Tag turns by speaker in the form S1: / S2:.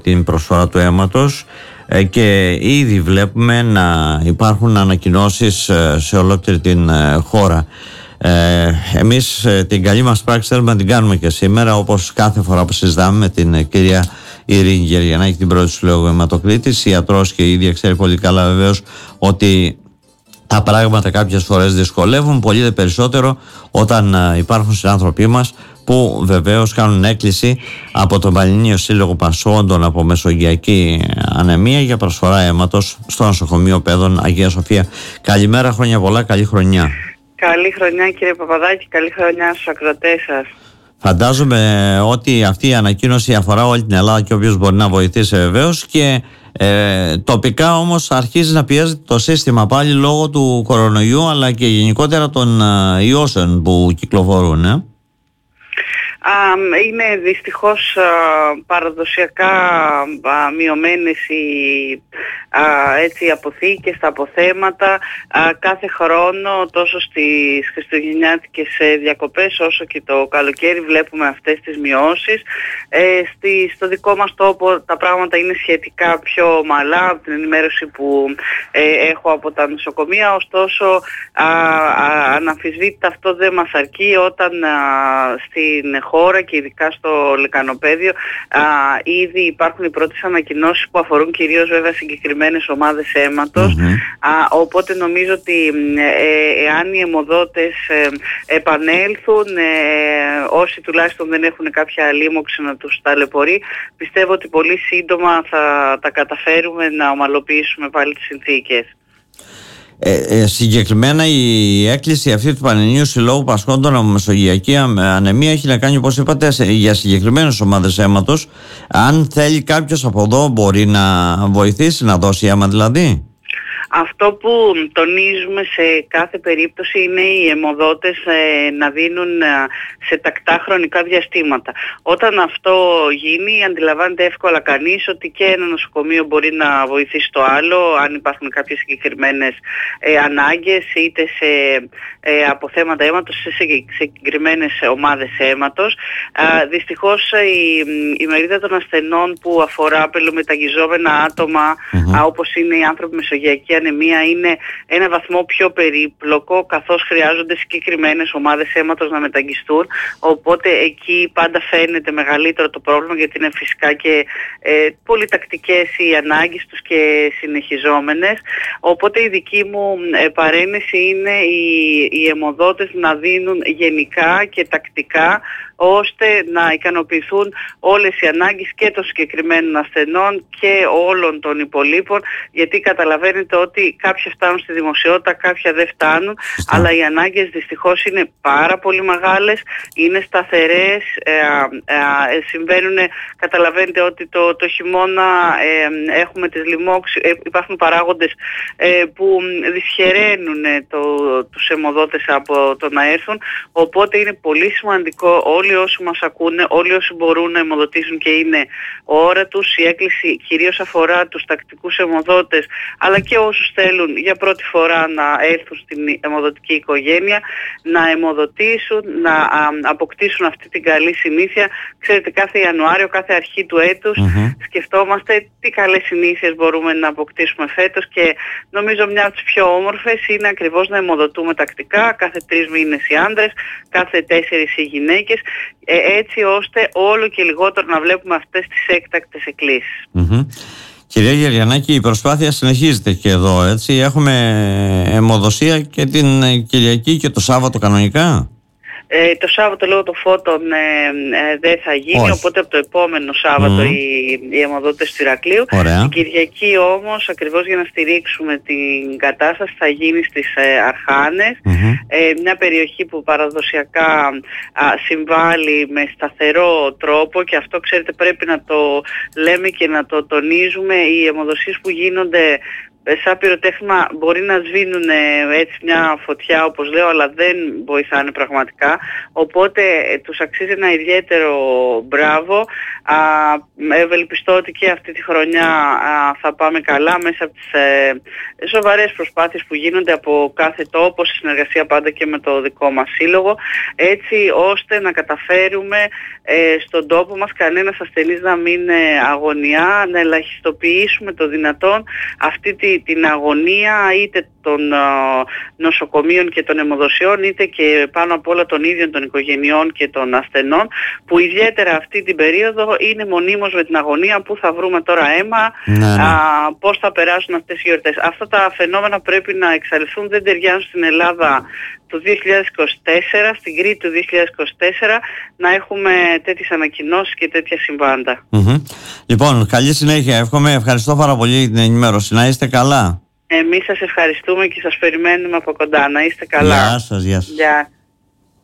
S1: την προσφορά του αίματος και ήδη βλέπουμε να υπάρχουν ανακοινώσεις σε ολόκληρη την χώρα. Εμείς την καλή μας πράξη θέλουμε να την κάνουμε και σήμερα, όπως κάθε φορά που συζητάμε με την κυρία Ειρήνη Γεωργιανάκη, την πρώτη του Συλλόγου Αιματοκρίτης, ιατρός και η ίδια ξέρει πολύ καλά βεβαίως ότι τα πράγματα κάποιες φορές δυσκολεύουν, πολύ δε περισσότερο όταν υπάρχουν συνάνθρωποι μας που βεβαίως κάνουν έκκληση από τον Πανελλήνιο Σύλλογο Πασόντων από Μεσογειακή Ανεμία για προσφορά αίματος στο νοσοκομείο Παιδών Αγία Σοφία. Καλημέρα, χρόνια πολλά, καλή χρονιά.
S2: Καλή χρονιά κύριε Παπαδάκη, καλή χρονιά στους ακροατές σας.
S1: Φαντάζομαι ότι αυτή η ανακοίνωση αφορά όλη την Ελλάδα και όποιος μπορεί να βοηθήσει βεβαίως, και τοπικά όμως αρχίζει να πιέζει το σύστημα πάλι λόγω του κορονοϊού αλλά και γενικότερα των ιώσεων που κυκλοφορούν.
S2: Είναι δυστυχώς παραδοσιακά μειωμένες οι αποθήκες, τα αποθέματα. Κάθε χρόνο τόσο στις χριστουγεννιάτικες διακοπές όσο και το καλοκαίρι βλέπουμε αυτές τις μειώσεις. Στο δικό μας τόπο τα πράγματα είναι σχετικά πιο ομαλά από την ενημέρωση που έχω από τα νοσοκομεία, ωστόσο αναμφισβήτητα αυτό δεν μας αρκεί όταν στην χώρα και ειδικά στο λεκανοπαίδιο ήδη υπάρχουν οι πρώτες ανακοινώσεις που αφορούν κυρίως βέβαια συγκεκριμένες ομάδες αίματος. Οπότε νομίζω ότι εάν οι αιμοδότες επανέλθουν, όσοι τουλάχιστον δεν έχουν κάποια λίμωξη να τους ταλαιπωρεί, πιστεύω ότι πολύ σύντομα θα τα καταφέρουμε να ομαλοποιήσουμε πάλι τις συνθήκες.
S1: Συγκεκριμένα η έκκληση αυτή του Πανελληνίου Συλλόγου Πασόντων από Μεσογειακή Ανεμία έχει να κάνει, όπως είπατε, για συγκεκριμένες ομάδες αίματος. Αν θέλει κάποιος από εδώ μπορεί να βοηθήσει, να δώσει αίμα δηλαδή.
S2: Αυτό που τονίζουμε σε κάθε περίπτωση είναι οι αιμοδότες να δίνουν σε τακτά χρονικά διαστήματα. Όταν αυτό γίνει, αντιλαμβάνεται εύκολα κανείς ότι και ένα νοσοκομείο μπορεί να βοηθήσει το άλλο αν υπάρχουν κάποιες συγκεκριμένες ανάγκες, είτε σε αποθέματα αίματος, σε συγκεκριμένες ομάδες αίματος. Δυστυχώς η μερίδα των ασθενών που αφορά πελομεταγγιζόμενα άτομα, όπως είναι οι άνθρωποι με μεσογειακή ανεμία, είναι ένα βαθμό πιο περίπλοκο, καθώς χρειάζονται συγκεκριμένες ομάδες αίματος να μεταγγιστούν, οπότε εκεί πάντα φαίνεται μεγαλύτερο το πρόβλημα, γιατί είναι φυσικά και πολύ τακτικές οι ανάγκες τους και συνεχιζόμενες. Οπότε η δική μου παρένεση είναι οι αιμοδότες να δίνουν γενικά και τακτικά, ώστε να ικανοποιηθούν όλες οι ανάγκες και των συγκεκριμένων ασθενών και όλων των υπολείπων, γιατί καταλαβαίνετε ότι κάποια φτάνουν στη δημοσιότητα, κάποια δεν φτάνουν, αλλά οι ανάγκες δυστυχώς είναι πάρα πολύ μεγάλες, είναι σταθερές, συμβαίνουν, καταλαβαίνετε ότι το χειμώνα έχουμε τις λοιμώξεις, υπάρχουν παράγοντες που δυσχεραίνουν τους αιμοδότες από το να έρθουν, οπότε είναι πολύ σημαντικό όλοι όσοι μας ακούνε, όλοι όσοι μπορούν να αιμοδοτήσουν και είναι ώρα τους. Η έκκληση κυρίως αφορά τους τακτικούς αιμοδότες, αλλά και όσους θέλουν για πρώτη φορά να έρθουν στην αιμοδοτική οικογένεια, να αιμοδοτήσουν, να αποκτήσουν αυτή την καλή συνήθεια. Ξέρετε, κάθε Ιανουάριο, κάθε αρχή του έτους σκεφτόμαστε τι καλές συνήθειες μπορούμε να αποκτήσουμε φέτος, και νομίζω μια από τις πιο όμορφες είναι ακριβώς να αιμοδοτούμε τακτικά, κάθε 3 μήνες οι άντρες, κάθε 4 οι γυναίκες, έτσι ώστε όλο και λιγότερο να βλέπουμε αυτές τις έκτακτες εκκλήσεις.
S1: Κυρία Γεωργιανάκη, η προσπάθεια συνεχίζεται και εδώ, έτσι. Έχουμε αιμοδοσία και την Κυριακή και το Σάββατο κανονικά.
S2: Το Σάββατο λόγω των φώτων δεν θα γίνει, οπότε από το επόμενο Σάββατο οι αιμοδότες του Ηρακλείου. Την Κυριακή όμως, ακριβώς για να στηρίξουμε την κατάσταση, θα γίνει στις Αρχάνες, μια περιοχή που παραδοσιακά συμβάλλει με σταθερό τρόπο, και αυτό ξέρετε πρέπει να το λέμε και να το τονίζουμε. Οι αιμοδοσίες που γίνονται σαν πυροτέχνημα μπορεί να σβήνουν έτσι μια φωτιά, όπως λέω, αλλά δεν βοηθάνε πραγματικά. οπότε τους αξίζει ένα ιδιαίτερο μπράβο. Ευελπιστώ ότι και αυτή τη χρονιά θα πάμε καλά μέσα από τις σοβαρές προσπάθειες που γίνονται από κάθε τόπο, σε συνεργασία πάντα και με το δικό μας σύλλογο, έτσι ώστε να καταφέρουμε στον τόπο μας κανένας ασθενής να μην αγωνιά, να ελαχιστοποιήσουμε το δυνατόν αυτή την αγωνία είτε των νοσοκομείων και των αιμοδοσιών, είτε και πάνω απ' όλα των ίδιων των οικογενειών και των ασθενών, που ιδιαίτερα αυτή την περίοδο είναι μονίμως με την αγωνία που θα βρούμε τώρα αίμα, πώς θα περάσουν αυτές οι γιορτές. Αυτά τα φαινόμενα πρέπει να εξαλειφθούν, δεν ταιριάζουν στην Ελλάδα το 2024, στην Κρήτη του 2024, να έχουμε τέτοιες ανακοινώσεις και τέτοια συμβάντα.
S1: Λοιπόν, καλή συνέχεια, εύχομαι. Ευχαριστώ πάρα πολύ για την ενημέρωση. Να είστε καλά.
S2: Εμείς σας ευχαριστούμε και σας περιμένουμε από κοντά. Να είστε καλά.
S1: Γεια σας, γεια σας.